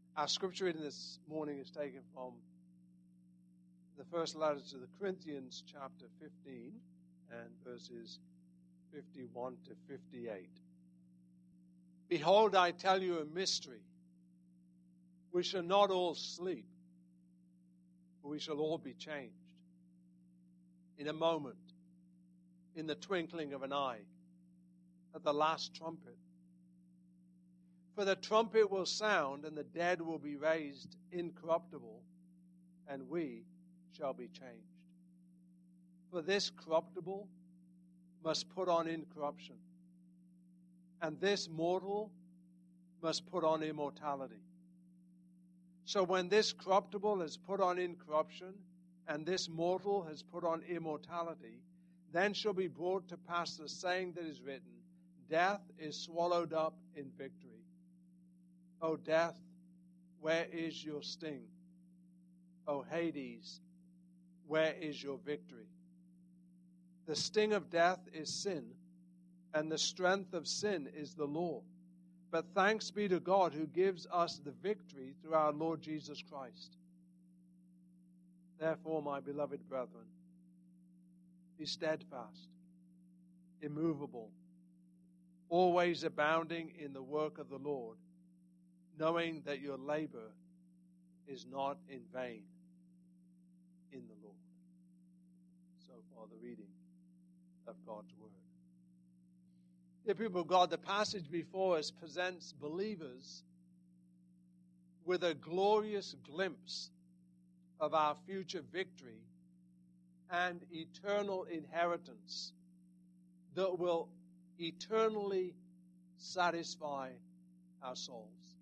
Our scripture reading this morning is taken from the first letter to the Corinthians, chapter 15, and verses 51 to 58. Behold, I tell you a mystery. We shall not all sleep, but we shall all be changed. In a moment, in the twinkling of an eye, at the last trumpet. For the trumpet will sound, and the dead will be raised incorruptible, and we shall be changed. For this corruptible must put on incorruption, and this mortal must put on immortality. So when this corruptible has put on incorruption, and this mortal has put on immortality, then shall be brought to pass the saying that is written, Death is swallowed up in victory. O death, where is your sting? O Hades, where is your victory? The sting of death is sin, and the strength of sin is the law. But thanks be to God who gives us the victory through our Lord Jesus Christ. Therefore, my beloved brethren, be steadfast, immovable, always abounding in the work of the Lord, knowing that your labor is not in vain in the Lord. So far, the reading of God's Word. Dear people of God, the passage before us presents believers with a glorious glimpse of our future victory and eternal inheritance that will eternally satisfy our souls.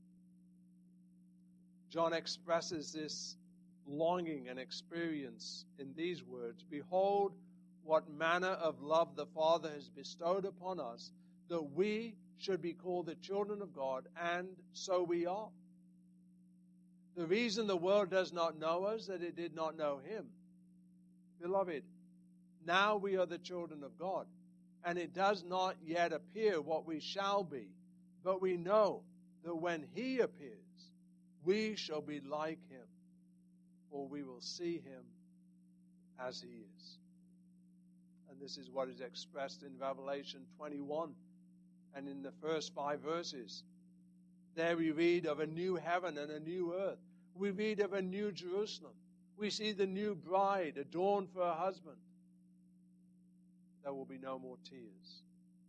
John expresses this longing and experience in these words, Behold, what manner of love the Father has bestowed upon us, that we should be called the children of God, and so we are. The reason the world does not know us is that it did not know Him. Beloved, now we are the children of God, and it does not yet appear what we shall be, but we know that when He appears, we shall be like Him, for we will see Him as He is. And this is what is expressed in Revelation 21 and in the first 5 verses. There we read of a new heaven and a new earth. We read of a new Jerusalem. We see the new bride adorned for her husband. There will be no more tears,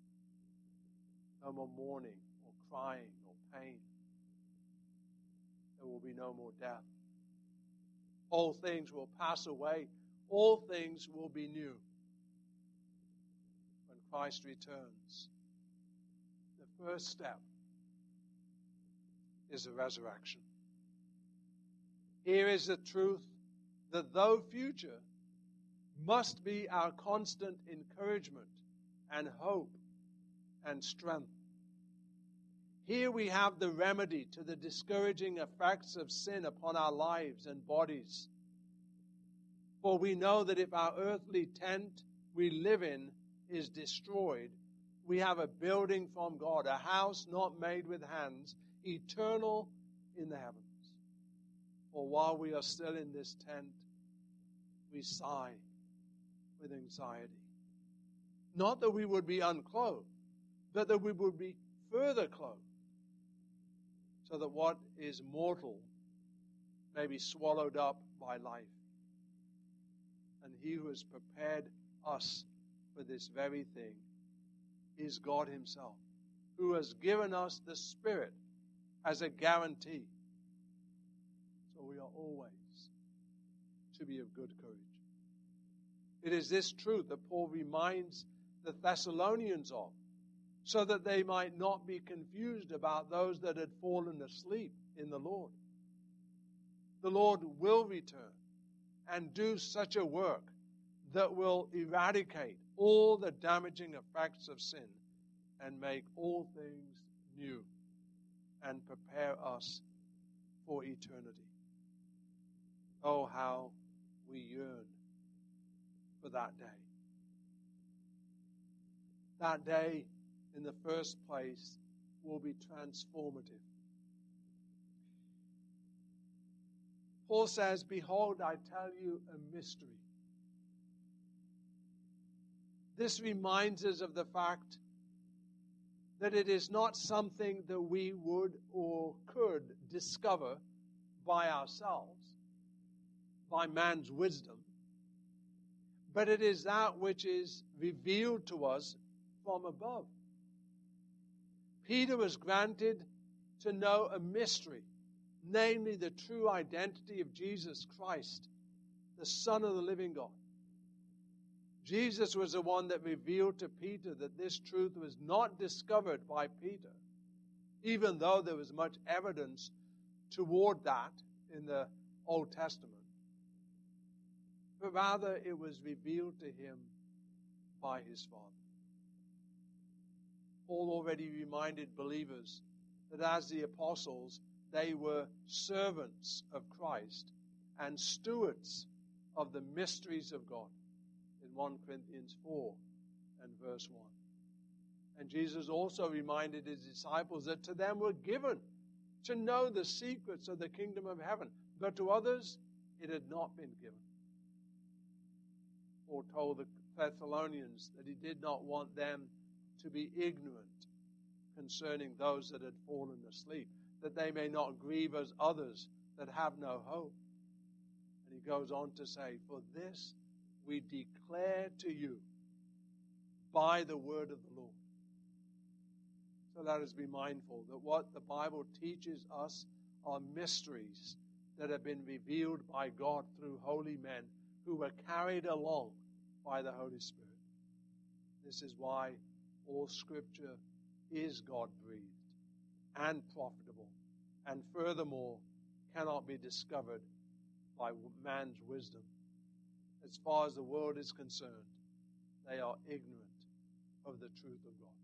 no more mourning or crying or pain. There will be no more death. All things will pass away. All things will be new. When Christ returns, the first step is the resurrection. Here is the truth that though future must be our constant encouragement and hope and strength, here we have the remedy to the discouraging effects of sin upon our lives and bodies. For we know that if our earthly tent we live in is destroyed, we have a building from God, a house not made with hands, eternal in the heavens. For while we are still in this tent, we sigh with anxiety. Not that we would be unclothed, but that we would be further clothed, so that what is mortal may be swallowed up by life. And He who has prepared us for this very thing is God Himself, who has given us the Spirit as a guarantee. So we are always to be of good courage. It is this truth that Paul reminds the Thessalonians of, so that they might not be confused about those that had fallen asleep in the Lord. The Lord will return and do such a work that will eradicate all the damaging effects of sin and make all things new and prepare us for eternity. Oh, how we yearn for that day. That day, in the first place, will be transformative. Paul says, "Behold, I tell you a mystery." This reminds us of the fact that it is not something that we would or could discover by ourselves, by man's wisdom, but it is that which is revealed to us from above. Peter was granted to know a mystery, namely the true identity of Jesus Christ, the Son of the living God. Jesus was the one that revealed to Peter that this truth was not discovered by Peter, even though there was much evidence toward that in the Old Testament. But rather, it was revealed to him by his Father. Paul already reminded believers that as the apostles, they were servants of Christ and stewards of the mysteries of God in 1 Corinthians 4 and verse 1. And Jesus also reminded his disciples that to them were given to know the secrets of the kingdom of heaven, but to others it had not been given. Paul told the Thessalonians that he did not want them to be ignorant concerning those that had fallen asleep, that they may not grieve as others that have no hope. And he goes on to say, "For this we declare to you by the word of the Lord." So let us be mindful that what the Bible teaches us are mysteries that have been revealed by God through holy men who were carried along by the Holy Spirit. This is why all Scripture is God-breathed and profitable, and furthermore cannot be discovered by man's wisdom. As far as the world is concerned, they are ignorant of the truth of God.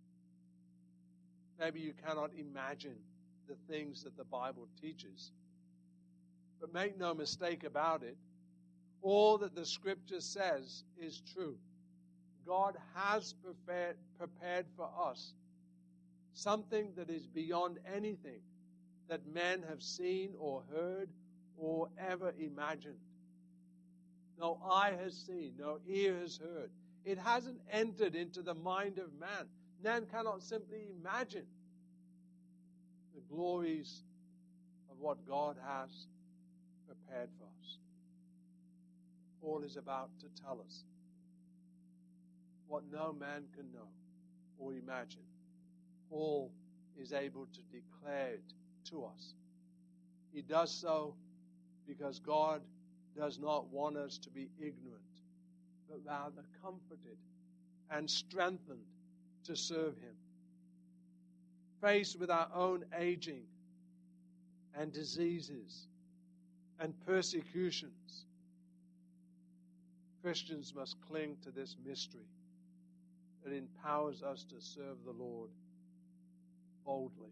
Maybe you cannot imagine the things that the Bible teaches, but make no mistake about it, all that the Scripture says is true. God has prepared for us something that is beyond anything that men have seen or heard or ever imagined. No eye has seen, no ear has heard. It hasn't entered into the mind of man. Man cannot simply imagine the glories of what God has prepared for us. Paul is about to tell us what no man can know or imagine. Paul is able to declare it to us. He does so because God does not want us to be ignorant, but rather comforted and strengthened to serve Him. Faced with our own aging and diseases and persecutions, Christians must cling to this mystery that empowers us to serve the Lord boldly.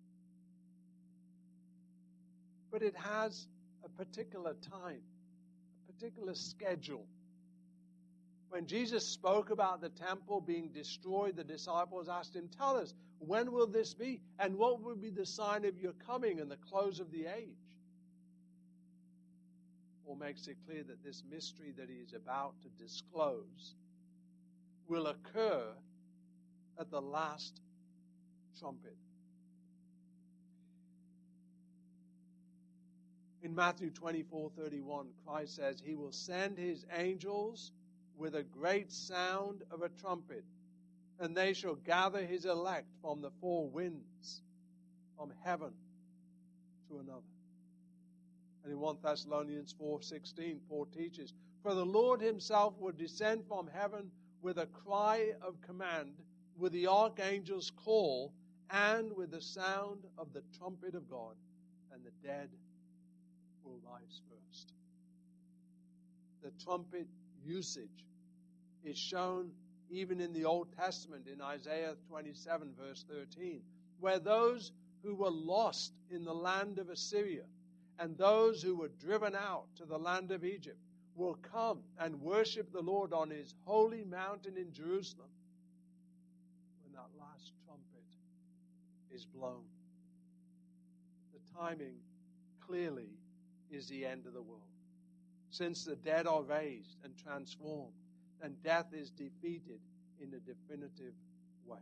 But it has a particular time, a particular schedule. When Jesus spoke about the temple being destroyed, the disciples asked him, "Tell us, when will this be? And what will be the sign of your coming and the close of the age?" Paul makes it clear that this mystery that he is about to disclose will occur at the last trumpet. In Matthew 24:31, Christ says, "He will send his angels with a great sound of a trumpet, and they shall gather his elect from the four winds, from heaven to another." And in 1 Thessalonians 4:16, Paul teaches, "For the Lord himself will descend from heaven with a cry of command, with the archangel's call, and with the sound of the trumpet of God, and the dead will rise first." The trumpet usage is shown even in the Old Testament in Isaiah 27 verse 13, where those who were lost in the land of Assyria and those who were driven out to the land of Egypt will come and worship the Lord on his holy mountain in Jerusalem when that last trumpet is blown. The timing clearly is the end of the world. Since the dead are raised and transformed, then death is defeated in a definitive way.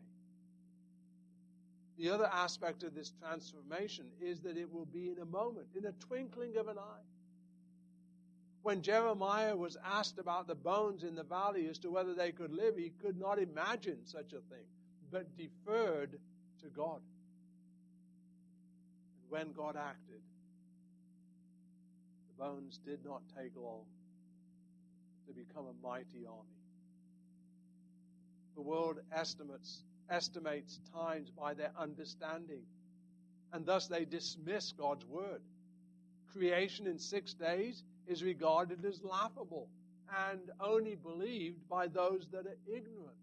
The other aspect of this transformation is that it will be in a moment, in a twinkling of an eye. When Jeremiah was asked about the bones in the valley as to whether they could live, he could not imagine such a thing, but deferred to God. And when God acted, the bones did not take long to become a mighty army. The world estimates times by their understanding, and thus they dismiss God's word. Creation in 6 days is regarded as laughable and only believed by those that are ignorant.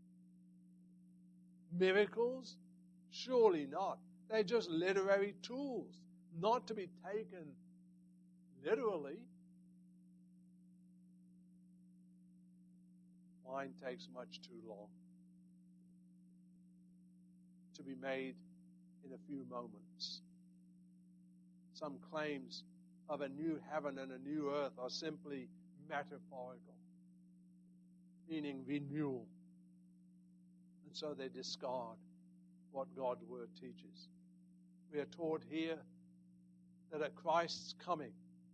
Miracles? Surely not. They're just literary tools, not to be taken literally. Wine takes much too long to be made in a few moments. Some claims of a new heaven and a new earth are simply metaphorical, meaning renewal. And so they discard what God's word teaches. We are taught here that at Christ's coming,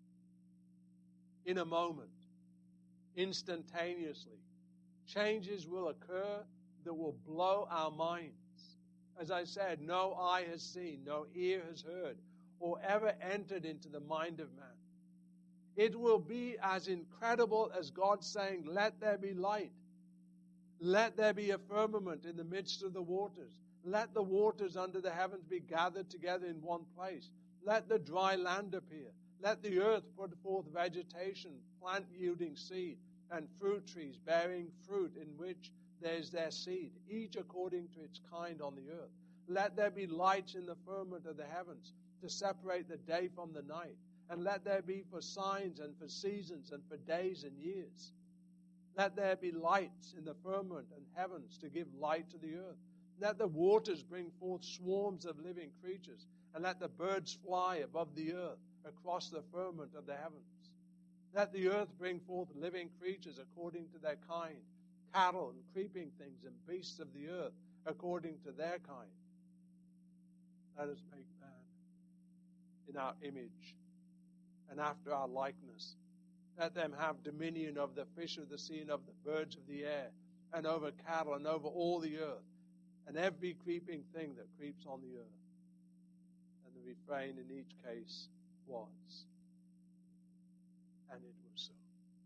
in a moment, instantaneously, changes will occur that will blow our minds. As I said, no eye has seen, no ear has heard, or ever entered into the mind of man. It will be as incredible as God saying, "Let there be light. Let there be a firmament in the midst of the waters. Let the waters under the heavens be gathered together in one place. Let the dry land appear. Let the earth put forth vegetation, plant yielding seed, and fruit trees bearing fruit in which there is their seed, each according to its kind on the earth. Let there be lights in the firmament of the heavens to separate the day from the night. And let there be for signs and for seasons and for days and years. Let there be lights in the firmament and heavens to give light to the earth. Let the waters bring forth swarms of living creatures, and let the birds fly above the earth across the firmament of the heavens. Let the earth bring forth living creatures according to their kind, cattle and creeping things and beasts of the earth according to their kind. Let us make man in our image and after our likeness. Let them have dominion over the fish of the sea and over the birds of the air and over cattle and over all the earth and every creeping thing that creeps on the earth. And the refrain in each case was, and it was so.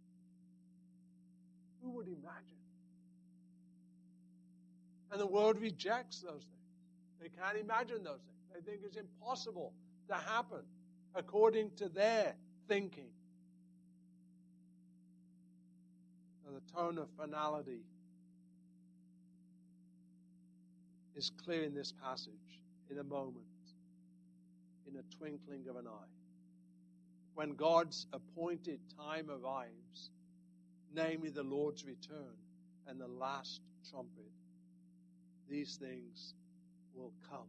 Who would imagine? And the world rejects those things. They can't imagine those things. They think it's impossible to happen according to their thinking. So the tone of finality is clear in this passage. In a moment, in a twinkling of an eye, when God's appointed time arrives, namely the Lord's return and the last trumpet, these things will come.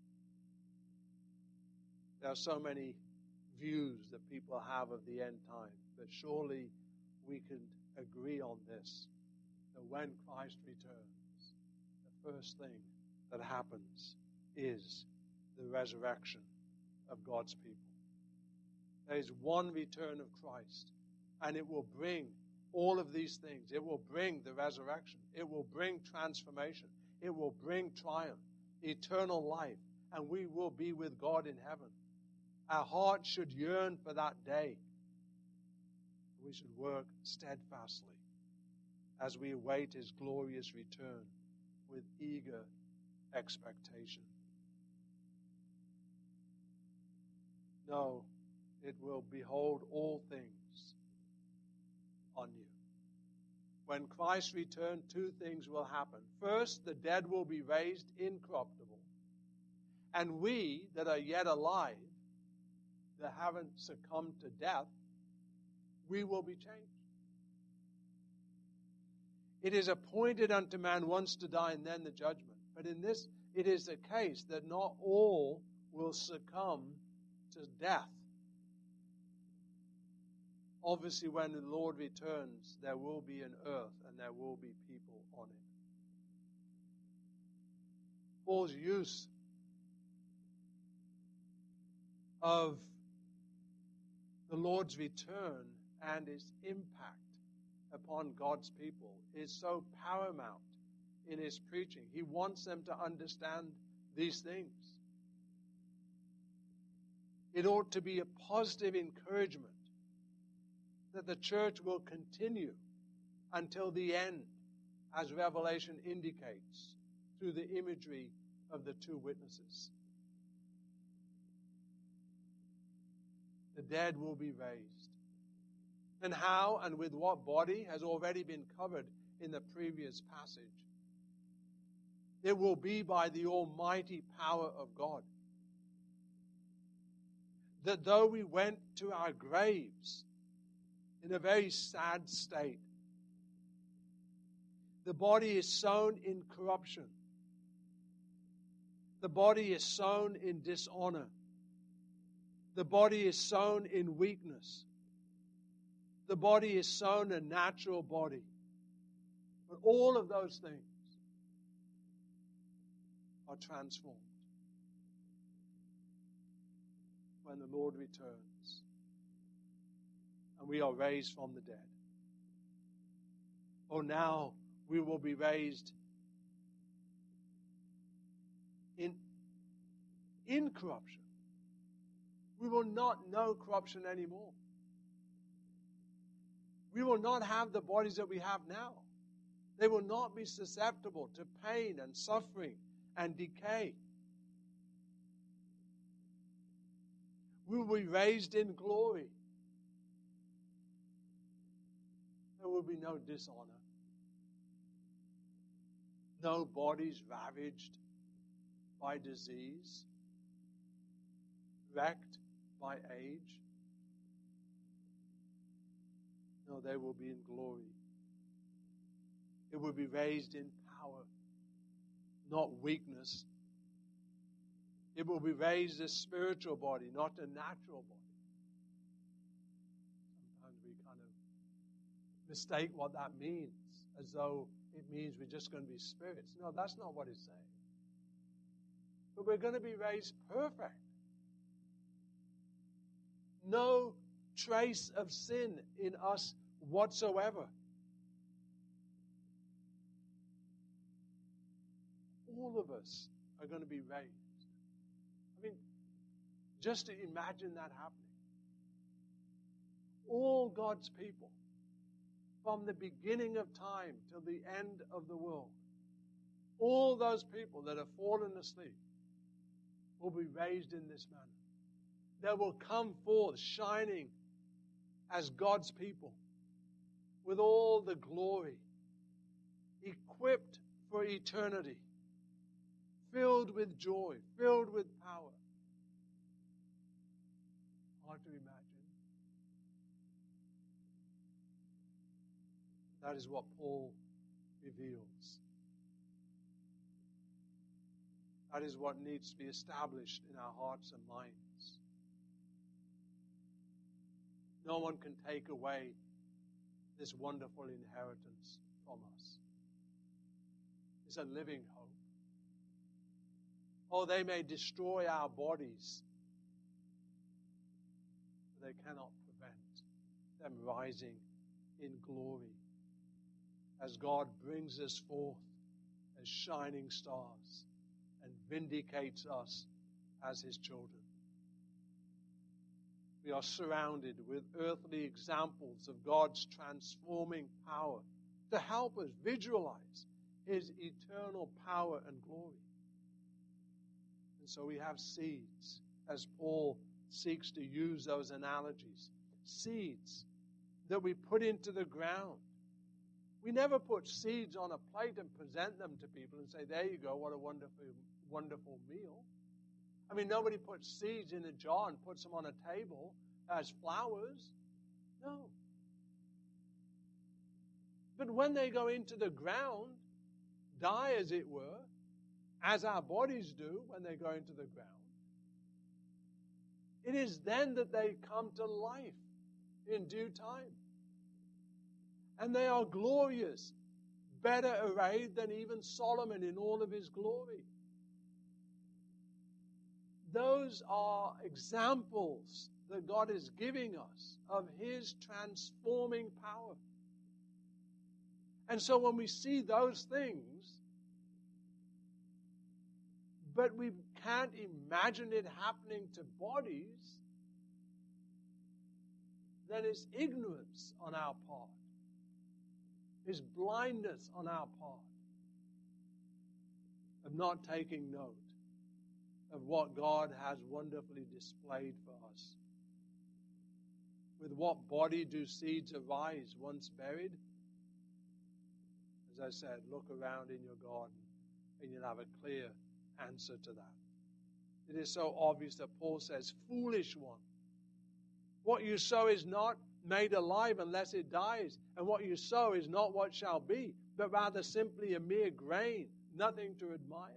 There are so many views that people have of the end time, but surely we can agree on this, that when Christ returns, the first thing that happens is the resurrection of God's people. There is one return of Christ, and it will bring all of these things. It will bring the resurrection. It will bring transformation. It will bring triumph, eternal life, and we will be with God in heaven. Our hearts should yearn for that day. We should work steadfastly as we await His glorious return with eager expectation. No, it will behold all things anew. When Christ returns, two things will happen. First, the dead will be raised incorruptible, and we that are yet alive, that haven't succumbed to death, we will be changed. It is appointed unto man once to die and then the judgment. But in this, it is the case that not all will succumb to death. obviously when the Lord returns, there will be an earth and there will be people on it. Paul's use of the Lord's return and its impact upon God's people is so paramount in his preaching. He wants them to understand these things. It ought to be a positive encouragement that the church will continue until the end, as Revelation indicates through the imagery of the two witnesses. The dead will be raised. And how and with what body has already been covered in the previous passage. It will be by the almighty power of God. That though we went to our graves in a very sad state, the body is sown in corruption. The body is sown in dishonor. The body is sown in weakness. The body is sown a natural body. But all of those things are transformed when the Lord returns and we are raised from the dead. Oh, now we will be raised in corruption. We will not know corruption anymore. We will not have the bodies that we have now. They will not be susceptible to pain and suffering and decay. We will be raised in glory. There will be no dishonor. No bodies ravaged by disease, wrecked by age. No, they will be in glory. It will be raised in power, not weakness. It will be raised a spiritual body, not a natural body. Sometimes we kind of mistake what that means, as though it means we're just going to be spirits. No, that's not what it's saying. But we're going to be raised perfect. No trace of sin in us whatsoever. All of us are going to be raised. I mean, just to imagine that happening. All God's people, from the beginning of time till the end of the world, all those people that have fallen asleep will be raised in this manner. They will come forth shining as God's people with all the glory, equipped for eternity, filled with joy, filled with power. Hard to imagine. That is what Paul reveals. That is what needs to be established in our hearts and minds. No one can take away this wonderful inheritance from us. It's a living hope. Oh, they may destroy our bodies, but they cannot prevent them rising in glory as God brings us forth as shining stars and vindicates us as His children. We are surrounded with earthly examples of God's transforming power to help us visualize His eternal power and glory. And so we have seeds, as Paul seeks to use those analogies. Seeds that we put into the ground. We never put seeds on a plate and present them to people and say, there you go, what a wonderful, wonderful meal. I mean, nobody puts seeds in a jar and puts them on a table as flowers. No. But when they go into the ground, die as it were, as our bodies do when they go into the ground, it is then that they come to life. in due time. And they are glorious, better arrayed than even Solomon in all of his glory. Those are examples that God is giving us of His transforming power. And so when we see those things, but we can't imagine it happening to bodies, then it's ignorance on our part. It's blindness on our part of not taking note of what God has wonderfully displayed for us. With what body do seeds arise once buried? As I said, look around in your garden and you'll have a clear answer to that. It is so obvious that Paul says, foolish one. What you sow is not made alive unless it dies, and what you sow is not what shall be, but rather simply a mere grain, nothing to admire.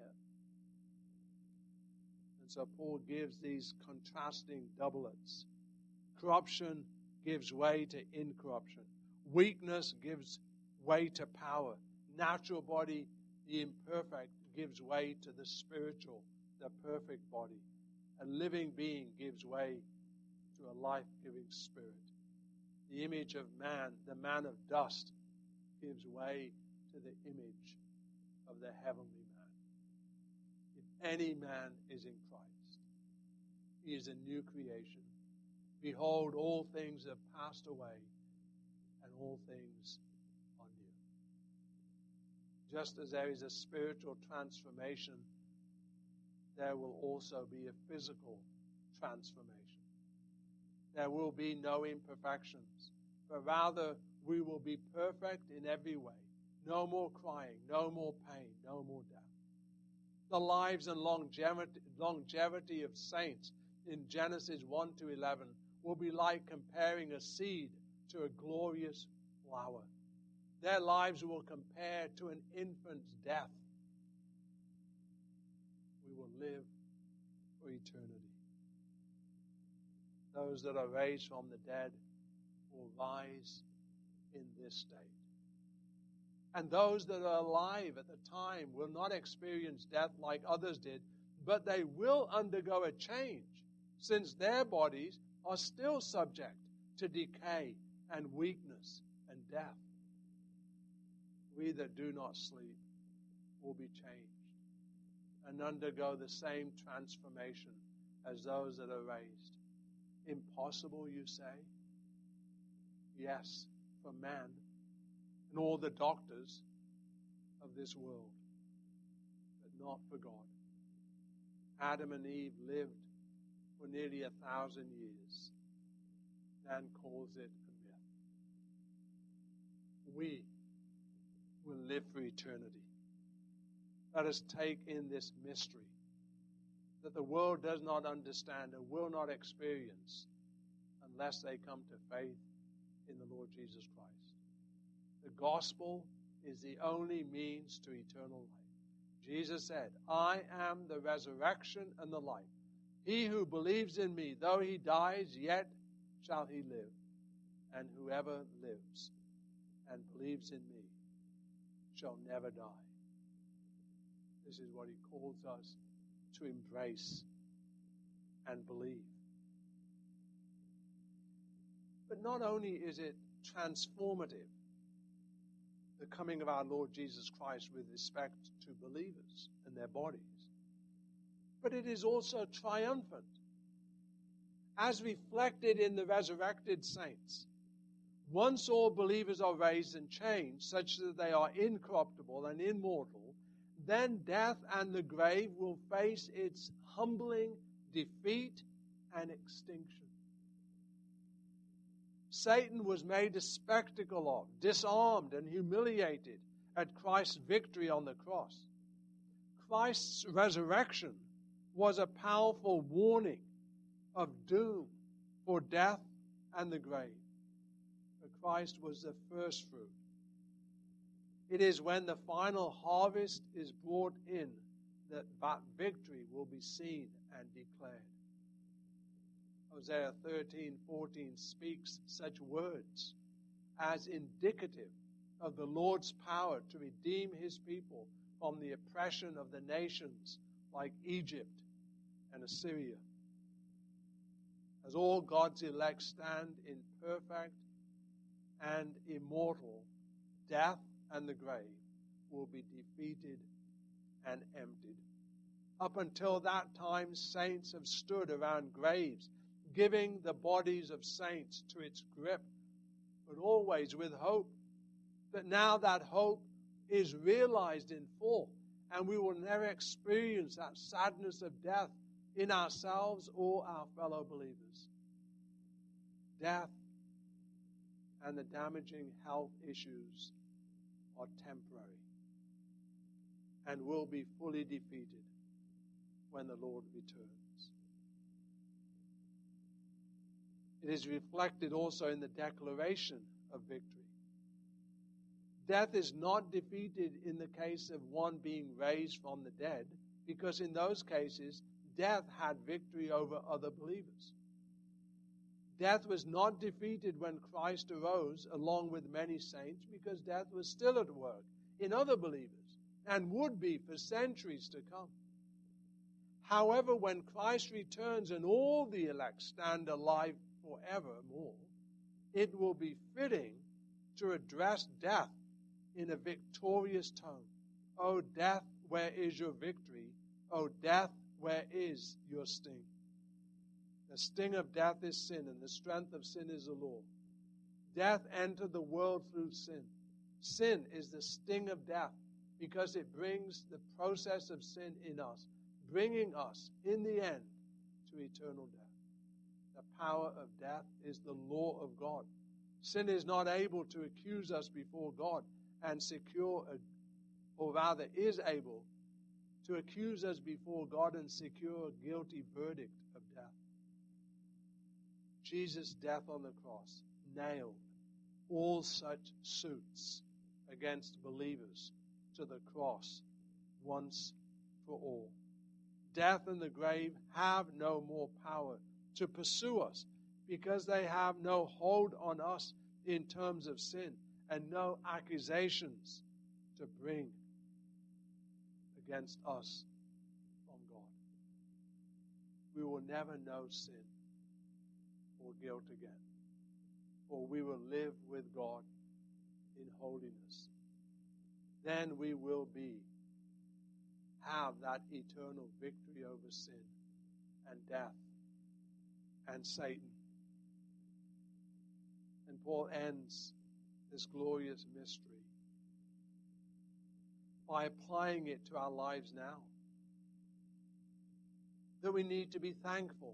And so Paul gives these contrasting doublets. Corruption gives way to incorruption. Weakness gives way to power. Natural body, the imperfect, gives way to the spiritual, the perfect body. A living being gives way to a life-giving spirit. The image of man, the man of dust, gives way to the image of the heavenly man. If any man is in Christ, he is a new creation. Behold, all things have passed away, and all things are new. Just as there is a spiritual transformation, there will also be a physical transformation. There will be no imperfections, but rather we will be perfect in every way. No more crying, no more pain, no more death. The lives and longevity of saints in Genesis 1 to 11 will be like comparing a seed to a glorious flower. Their lives will compare to an infant's death. We will live for eternity. Those that are raised from the dead will rise in this state. And those that are alive at the time will not experience death like others did, but they will undergo a change, since their bodies are still subject to decay and weakness and death. We that do not sleep will be changed and undergo the same transformation as those that are raised. Impossible, you say? Yes, for man and all the doctors of this world, but not for God. Adam and Eve lived for nearly 1,000 years. Man calls it a myth. We will live for eternity. Let us take in this mystery that the world does not understand and will not experience unless they come to faith in the Lord Jesus Christ. The gospel is the only means to eternal life. Jesus said, I am the resurrection and the life. He who believes in me, though he dies, yet shall he live. And whoever lives and believes in me shall never die. This is what he calls us to embrace and believe. But not only is it transformative, the coming of our Lord Jesus Christ with respect to believers and their bodies, but it is also triumphant, as reflected in the resurrected saints. Once all believers are raised and changed, such that they are incorruptible and immortal, then death and the grave will face its humbling defeat and extinction. Satan was made a spectacle of, disarmed and humiliated at Christ's victory on the cross. Christ's resurrection was a powerful warning of doom for death and the grave. But Christ was the first fruit. It is when the final harvest is brought in that victory will be seen and declared. Hosea 13:14 speaks such words as indicative of the Lord's power to redeem his people from the oppression of the nations like Egypt and Assyria. As all God's elect stand in perfect and immortal, death and the grave will be defeated and emptied. Up until that time, saints have stood around graves, giving the bodies of saints to its grip, but always with hope. But now that hope is realized in full, and we will never experience that sadness of death in ourselves or our fellow believers. Death and the damaging health issues are temporary and will be fully defeated when the Lord returns. It is reflected also in the declaration of victory. Death is not defeated in the case of one being raised from the dead, because in those cases, death had victory over other believers. Death was not defeated when Christ arose along with many saints, because death was still at work in other believers and would be for centuries to come. However, when Christ returns and all the elect stand alive forevermore, it will be fitting to address death in a victorious tone. O death, where is your victory? O death, where is your sting? The sting of death is sin, and the strength of sin is the law. Death entered the world through sin. Sin is the sting of death because it brings the process of sin in us, bringing us, in the end, to eternal death. The power of death is the law of God. Sin is not able to accuse us before God and secure, or rather is able to accuse us before God and secure a guilty verdict of death. Jesus' death on the cross nailed all such suits against believers to the cross once for all. Death and the grave have no more power to pursue us because they have no hold on us in terms of sin and no accusations to bring against us from God. We will never know sin or guilt again, for we will live with God in holiness. Then we will have that eternal victory over sin and death and Satan. And Paul ends this glorious mystery by applying it to our lives now. That we need to be thankful.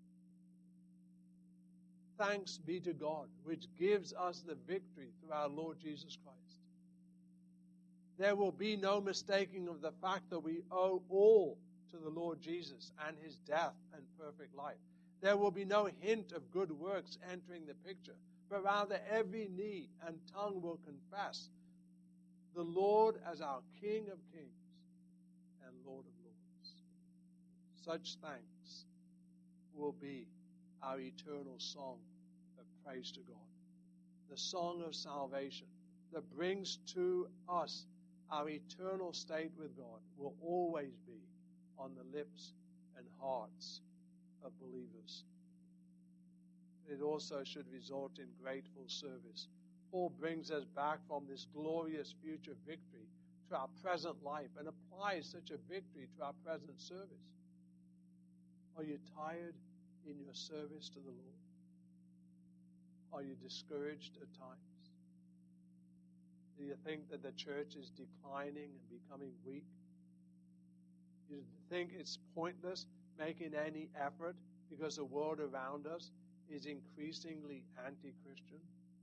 Thanks be to God, which gives us the victory through our Lord Jesus Christ. There will be no mistaking of the fact that we owe all to the Lord Jesus and his death and perfect life. There will be no hint of good works entering the picture, but rather every knee and tongue will confess the Lord as our King of kings and Lord of lords. Such thanks will be our eternal song of praise to God. The song of salvation that brings to us our eternal state with God will always be on the lips and hearts of believers. It also should result in grateful service. Paul brings us back from this glorious future victory to our present life and applies such a victory to our present service. Are you tired in your service to the Lord? Are you discouraged at times? Do you think that the church is declining and becoming weak? Do you think it's pointless making any effort because the world around us is increasingly anti-Christian?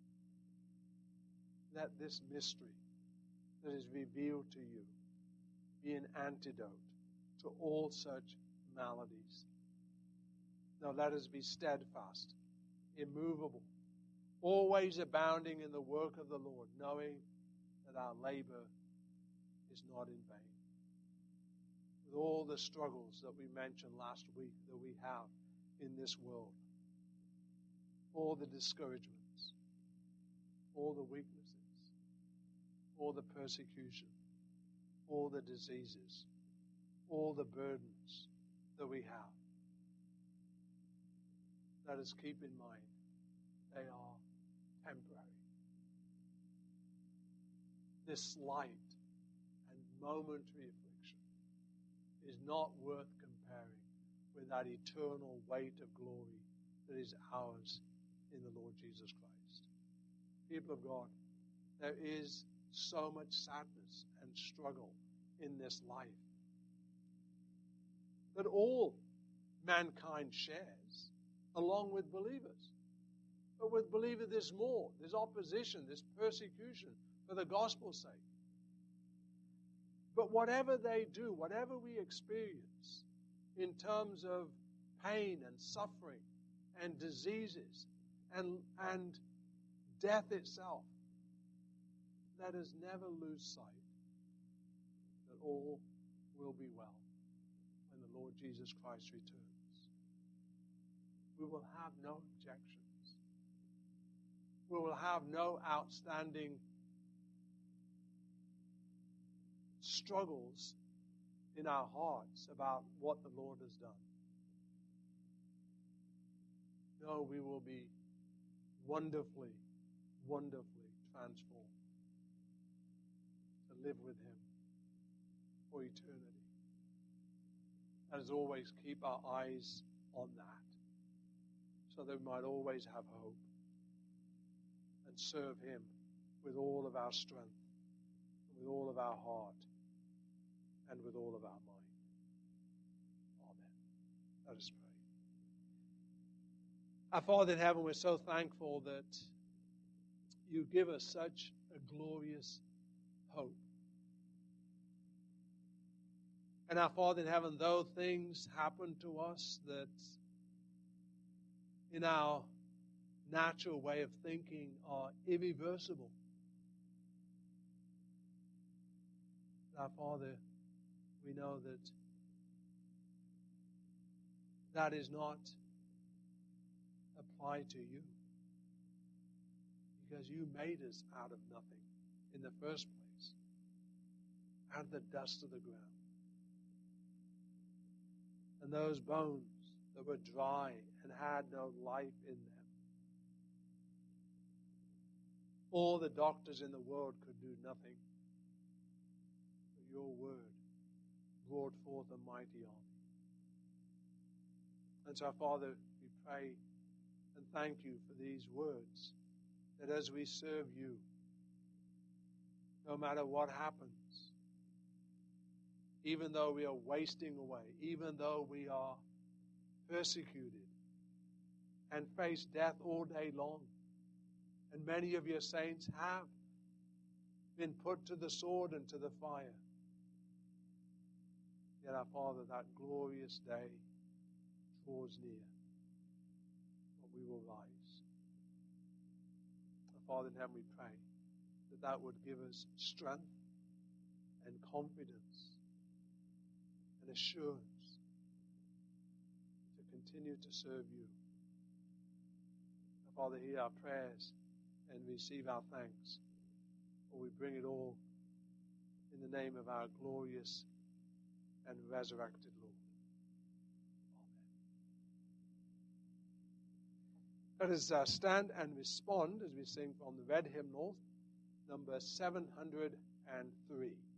Let this mystery that is revealed to you be an antidote to all such maladies. Now let us be steadfast, immovable, always abounding in the work of the Lord, knowing that our labor is not in vain. With all the struggles that we mentioned last week that we have in this world, all the discouragements, all the weaknesses, all the persecution, all the diseases, all the burdens that we have. Let us keep in mind they are temporary. This slight and momentary affliction is not worth comparing with that eternal weight of glory that is ours in the Lord Jesus Christ. People of God, there is so much sadness and struggle in this life that all mankind shares, along with believers. But with believers, there's more. There's opposition, there's persecution for the gospel's sake. But whatever they do, whatever we experience in terms of pain and suffering and diseases and death itself, let us never lose sight that all will be well when the Lord Jesus Christ returns. We will have no objections. We will have no outstanding struggles in our hearts about what the Lord has done. No, we will be wonderfully, wonderfully transformed to live with Him for eternity. As always, keep our eyes on that so that we might always have hope and serve Him with all of our strength, with all of our heart, and with all of our mind. Amen. Let us pray. Our Father in heaven, we're so thankful that you give us such a glorious hope. And our Father in heaven, though things happen to us that in our natural way of thinking are irreversible, our Father, we know that that is not applied to you, because you made us out of nothing in the first place, out of the dust of the ground. And those bones that were dry and had no life in them, all the doctors in the world could do nothing. But your word brought forth a mighty army. And so, Father, we pray and thank you for these words, that as we serve you, no matter what happens, even though we are wasting away, even though we are persecuted and face death all day long, and many of your saints have been put to the sword and to the fire, yet, our Father, that glorious day draws near, when we will rise. Our Father in heaven, we pray that that would give us strength and confidence and assurance to continue to serve you. Our Father, hear our prayers and receive our thanks, for we bring it all in the name of our glorious and resurrected Lord. Amen. Let us stand and respond as we sing from the red hymnal, number 703.